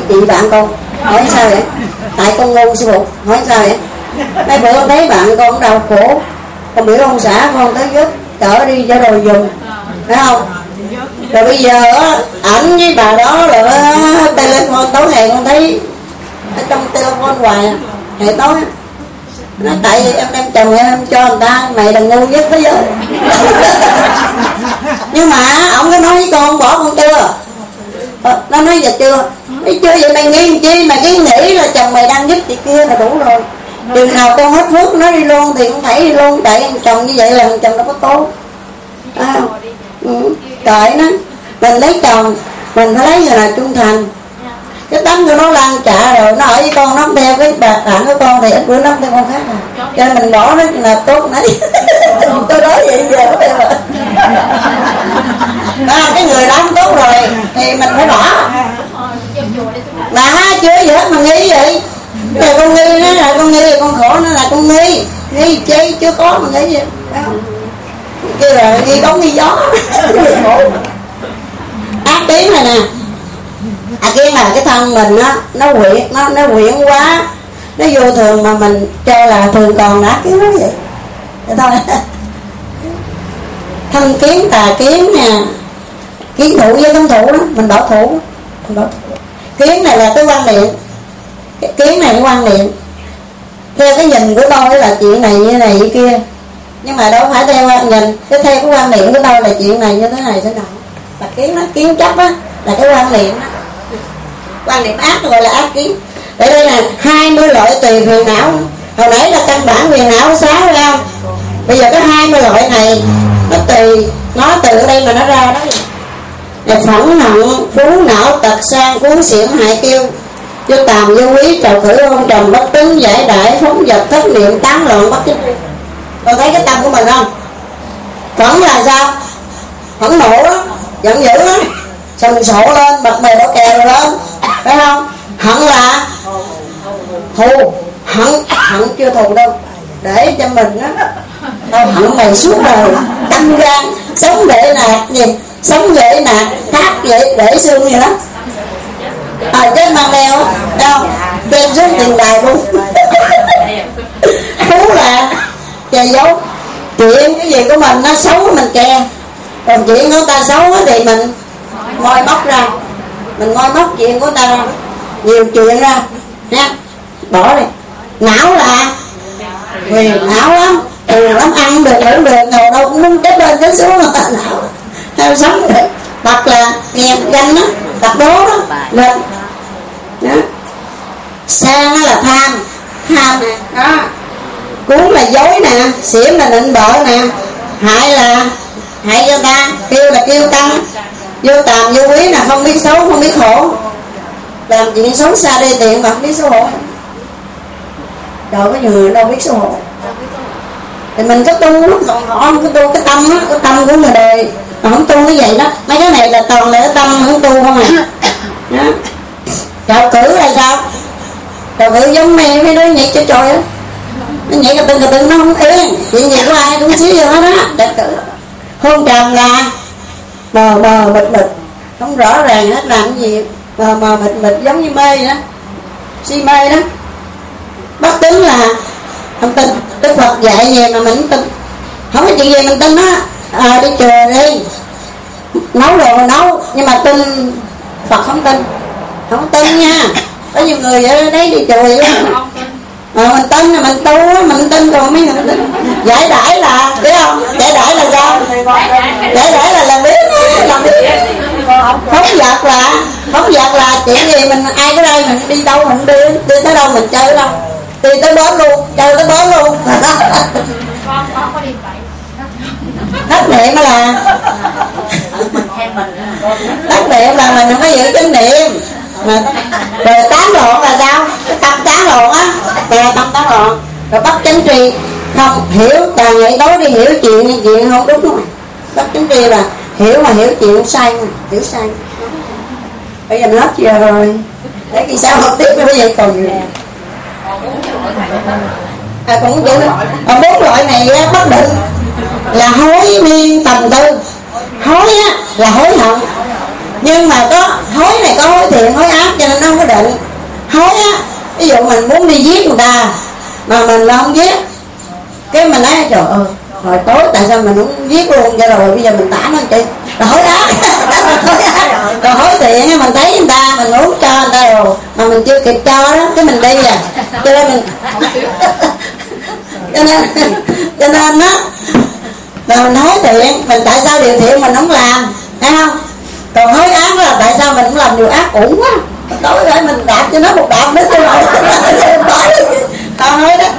chị bạn con. Hỏi sao vậy? Tại con ngu sư phụ. Hỏi sao vậy? Mấy bữa con thấy bạn con đau khổ, con biểu ông xã con tới giúp chở đi cho đồ dùng, phải không? Rồi bây giờ ảnh với bà đó là telephone tối ngày con thấy ở trong telephone hoài, ngày tối nó tại vì em đem chồng em cho người ta, mày là ngu nhất thế giới. Nhưng mà ông có nói với con bỏ con chưa? Nó nói giờ chưa. Nói chưa vậy mày nghĩ chi, mày cứ nghĩ là chồng mày đang giúp chị kia là đủ rồi. Chừng nào con hết phước nó đi luôn thì cũng phải đi luôn. Tại chồng như vậy là chồng nó có tốt. Trời nó, mình lấy chồng mình phải lấy người nào trung thành. Cái tánh của nó lan trả rồi, nó ở với con, nó không theo cái bạn của con thì ít bữa nó không theo con khác à. Cho nên mình bỏ nó là tốt nấy. Tôi nói vậy giờ có theo mà cái người đó không tốt rồi thì mình phải bỏ. Mà chưa gì hết mà nghi vậy. Cái con nghi nó là con nghi, con khổ nó là con nghi. Nghi chi chưa có mà nghi gì kia là nghi bóng nghi gió. Ác tiếng này nè. Cái mà cái thân mình nó quyện quá, nó vô thường mà mình cho là thường còn đã kiến nó vậy. Thế thôi. Thân kiến tà kiến nè, kiến thủ với cấm thủ đó, mình bảo thủ. Kiến này là cái quan niệm, cái kiến này cái quan niệm. Theo cái nhìn của tôi là chuyện này như này như kia, nhưng mà đâu phải theo nhìn, theo cái quan niệm của tôi là chuyện này như thế này thế nào. Là kiến nó kiến chấp á, là cái quan niệm đó. Quan niệm ác gọi là ác kiến. Để đây là 20 loại tùy phiền não. Hồi nãy là căn bản phiền não 6 phải không? Bây giờ có 20 loại này, nó từ ở đây mà nó ra đó. Là phẫn hận, phú não, tật sang, cuốn xiển, hại kiêu, vô tàm, vô quý, trầu khử, hôn trầm, bất tính, giải đại, phóng vật, thất niệm, tán loạn, bất chính. Còn thấy cái tâm của mình không? Phẫn là sao? Phẫn nộ đó, giận dữ đó, sần sộ lên, bật mề đổ kè rồi lên, phải không? Hận là thù, hận chưa thù đâu, để cho mình đó, tao hận mày suốt đời, căm gan, sống để nạt gì, sống để nạt, thác để xương gì đó. Chết mang đeo, thấy không? Đem suốt tiền đài luôn. Phú là che giấu. Chuyện cái gì của mình nó xấu mình che, còn chuyện của ta xấu thì mình moi móc ra, mình moi móc chuyện của ta ra, nhiều chuyện ra nha, bỏ đi. Não là quyền não lắm, lắm, ăn được ngủ được, ngồi đâu cũng muốn chết lên chết xuống mà não theo sống được. Hoặc là nghe danh đó, tập đố đó lên đó. Sang là tham nè đó, cuốn là dối nè, xỉm là nịnh bợ nè, hại là hại cho ta, kêu là kêu tăng, vô tàm vô quý là không biết xấu không biết khổ, làm chuyện xấu xa đi tiện mà không biết xấu hổ. Trời, có nhiều người đâu biết xấu hổ. Thì mình có tu lắm, còn họ không có tu cái tâm á, cái tâm của người đời mà không tu cái vậy đó. Mấy cái này là toàn là cái tâm không tu không à. Đó. Trào cử là sao? Trào cử giống mấy đứa nhảy cho trôi á, nó nhảy cà tưng nó không yên, chuyện gì của ai cũng xíu vô hết á. Trào cử. Hôn trầm là mờ mịt, không rõ ràng hết làm cái gì, mờ mịt giống như mê vậy đó, si mê đó. Bất tín là không tin. Đức Phật dạy về mà mình không tin, không có chuyện gì mình tin á. Đi chùa đi nấu đồ mình nấu, nhưng mà tin Phật không tin, không tin nha. Có nhiều người vậy đấy, đi chùa vậy đó. Mình tin là mình tu á, mình tin rồi mấy người tin. Giải đãi là biết không? Giải đãi là sao? Giải đãi là làm biến á, làm biến. Phóng dật là chuyện gì mình ai tới đây mình đi đâu mình đi tới đâu mình chơi đâu, đi tới bến luôn, chơi tới bến luôn. Thất niệm là thất niệm là mình không có giữ chánh niệm. Rồi tán loạn là sao? Cái tâm tán loạn á, là tâm tán loạn. Rồi bất chánh tri, không hiểu càng ngày tối đi hiểu chuyện không đúng rồi. Bất chánh tri là hiểu mà hiểu chuyện sai, hiểu sai. Bây giờ hết giờ rồi, để khi sao học tiếp bây giờ còn gì? Cũng vậy đó. 4 loại này bất định là hối miên tầm tư. Hối á là hối hận, nhưng mà có hối này có hối thiện hối ác cho nên nó không có định. ví dụ mình muốn đi giết người ta mà mình không giết, cái mình nói trời ơi hồi tối tại sao mình không giết luôn cho rồi bây giờ mình tả nó chị rồi hối ác rồi hối tiện mình thấy người ta mình uống cho người ta rồi mà mình chưa kịp cho đó cái mình đi à, cho nên mình cho nên đó là mình hối thiện, mình tại sao điều thiện mình không làm, thấy không? Còn hối ác là tại sao mình cũng làm điều ác uổng quá, tối rồi mình đạp cho nó một đạp nữa cho rồi tao nói đó.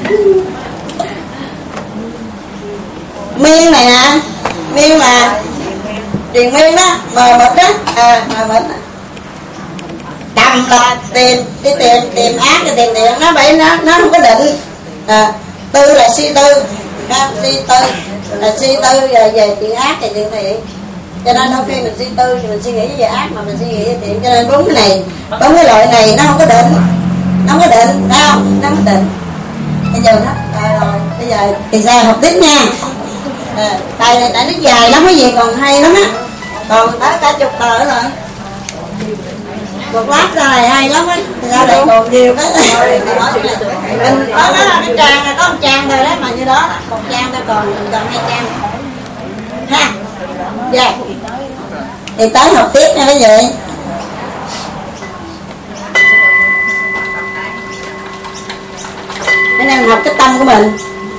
Miên này nè, miên là truyền miên đó, mờ mịt đó, mờ mịt. Cầm là tìm ác thì tìm thiện, nó vậy nó không có định. Tư là suy tư, suy tư là suy tư về chuyện ác và chuyện thiện. Cho nên đôi khi mình suy tư thì mình suy nghĩ về ác mà mình suy nghĩ về thiện, cho nên bốn cái loại này nó không có định, nó không có định, thấy không? Nó không có định. Bây giờ đó, rồi bây giờ thì ra học tiếp nha. Bài này tại nó dài lắm, cái gì còn hay lắm á, còn tới cả chục tờ rồi. Một lát ra này hay lắm á, ra đây còn nhiều cái mình có đó là cái trang này có một trang thôi đấy mà như đó một trang thôi, còn hai trang ha. Dạ thì tới học tiếp nha quý vị. Cái này mình học cái tâm của mình.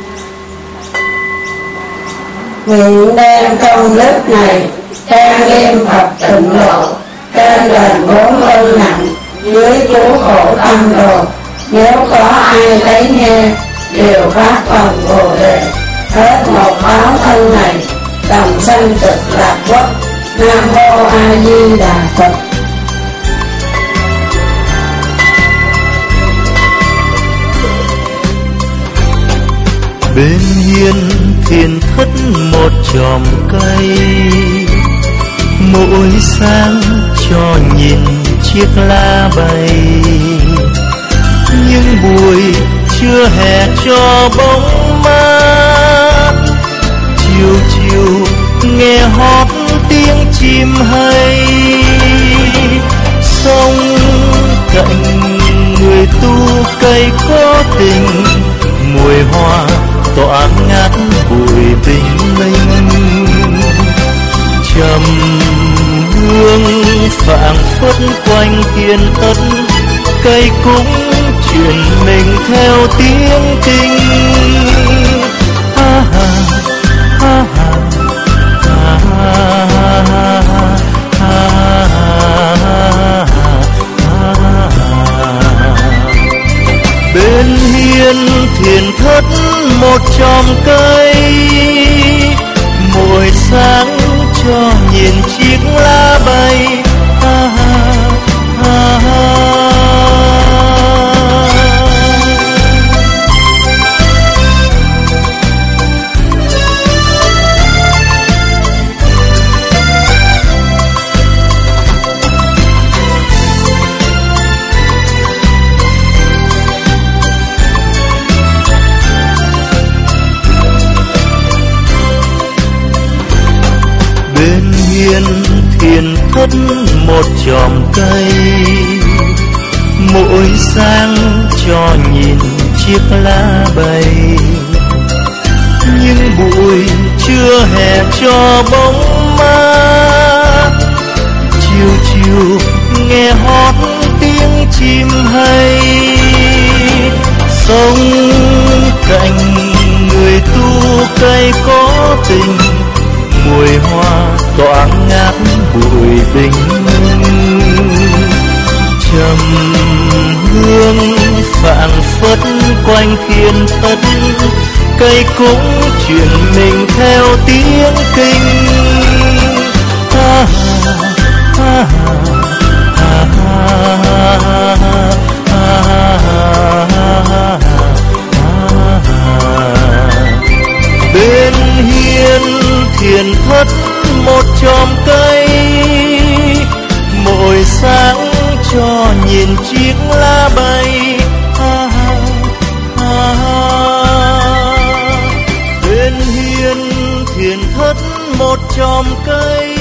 Nguyện đem trong lớp này trang nghiêm Phật tịnh độ, trên đền bốn ơn nặng, dưới cứu khổ tâm đồ. Nếu có ai thấy nghe đều phát phần Bồ Đề, hết một báo thân này đồng sanh cực lạc quốc. Nam mô A Di Đà Phật. Bên hiên thiền thất một chòm cây, mỗi sáng cho nhìn chiếc lá bay. Những buổi trưa hè cho bóng mát, chiều chiều nghe hót tiếng chim hay. Sông cạnh người tu cây có tình, mùi hoa tỏa ngát bụi bình minh. Trầm hương phảng phất quanh thiên ất, cây cũng chuyển mình theo tiếng kinh. Ha ha ha ha ha ha ha ha. Bên hiên thiền thất một chòm cây, mỗi sáng cho nhìn chiếc lá bay. Ha ha ha ha. Bên hiên thiền thất một chòm cây, mỗi sáng cho nhìn chiếc lá bay. Những buổi trưa hè cho bóng mát, chiều chiều nghe hót tiếng chim hay. Sông cạnh người tu cây có tình, mùi hoa tỏa ngát bụi bình minh. Trầm hương phảng phất quanh thiên thất, cây cũng chuyển mình theo tiếng kinh. Ha ha ha ha ha. Bên hiên thiền thất một chòm cây, mỗi sáng cho nhìn chiếc lá bay. Ha ha ha. Bên hiên thiền thất một chòm cây,